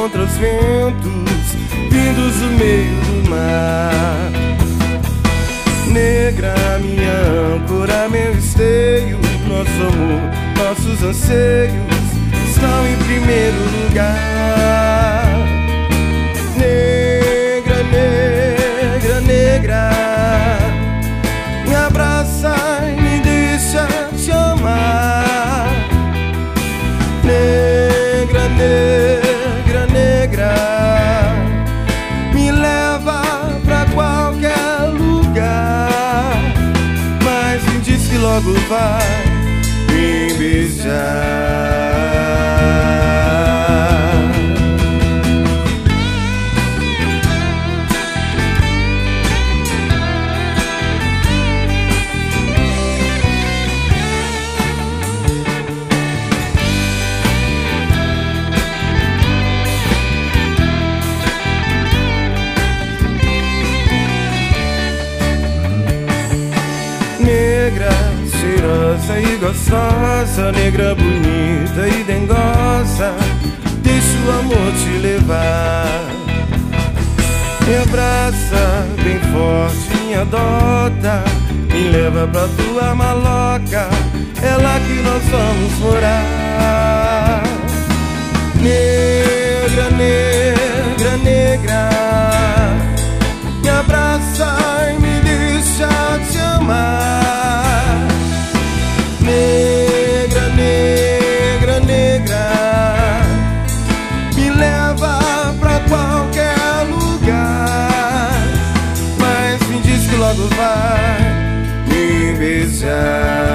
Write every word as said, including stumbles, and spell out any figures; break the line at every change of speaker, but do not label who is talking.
contra os ventos vindos do meio do mar. Negra, minha âncora, meu esteio, nosso amor, nossos anseios estão em primeiro lugar. Negra, negra, negra, me abraça e me deixa te amar. Negra, negra, negra, me leva pra qualquer lugar, mas me diz que logo vai me beijar. Negra, cheirosa e gostosa, negra bonita e dengosa, deixa o amor te levar. Me abraça bem forte, me adota, me leva pra tua maloca, é lá que nós vamos morar. Negra, negra, negra, me abraça e me deixa te amar. Negra, negra, negra, me leva pra qualquer lugar, mas me diz que logo vai me beijar.